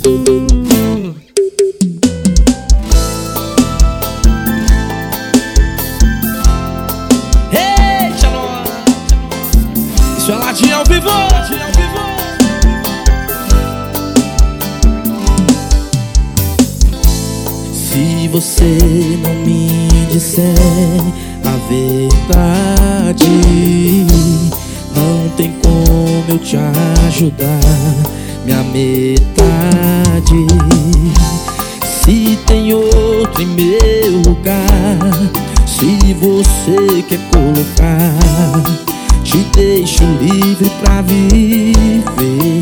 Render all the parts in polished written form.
Eita, nós. Isso é Ladinho ao vivo. Se você não me disser a verdade, não tem como eu te ajudar, minha metade. Se tem outro em meu lugar, se você quer colocar, te deixo livre pra viver.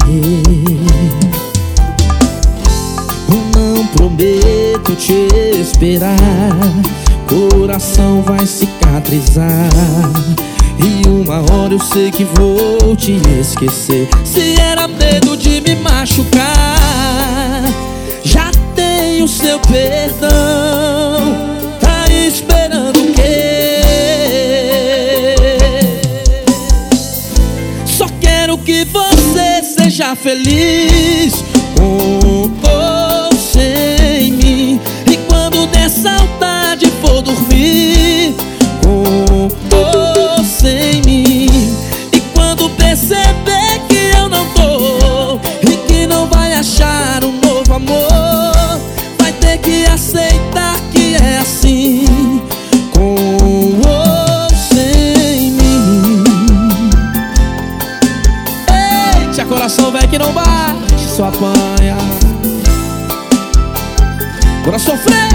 Não prometo te esperar, coração vai cicatrizar, e uma hora eu sei que vou te esquecer. Se era medo de me machucar, já tenho seu perdão. Tá esperando o quê? Só quero que você seja feliz com ou sem mim. E quando der saudade for dormir com ou sem mim. E quando perceber que eu não tô e que não vai achar um novo amor, vai ter que aceitar que é assim, com ou sem mim. Eita, coração velho que não bate, só apanha. Bora sofrer.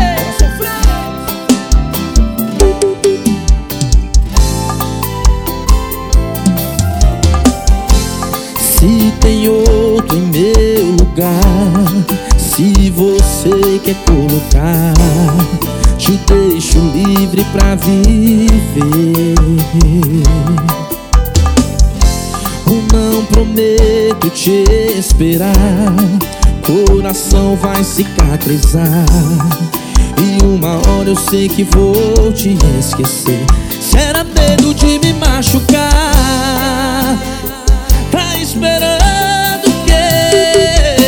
Se tem outro em meu lugar, se você quer colocar, te deixo livre pra viver. Não prometo te esperar, coração vai cicatrizar, e uma hora eu sei que vou te esquecer. Se era medo de me machucar, tá esperando o quê?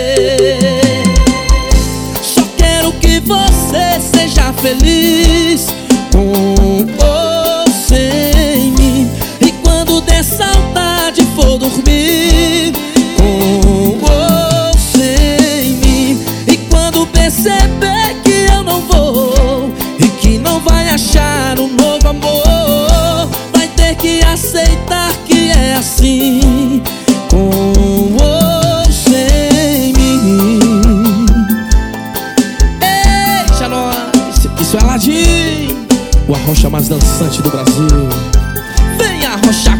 Só quero que você seja feliz com ou sem mim. E quando der saudade for dormir com ou sem mim. E quando perceber que eu não vou e que não vai achar um novo amor, vai ter que aceitar que é assim, com ou sem mim. Eita, nós. Isso é Ladinho, o arrocha mais dançante do Brasil. vem arrochar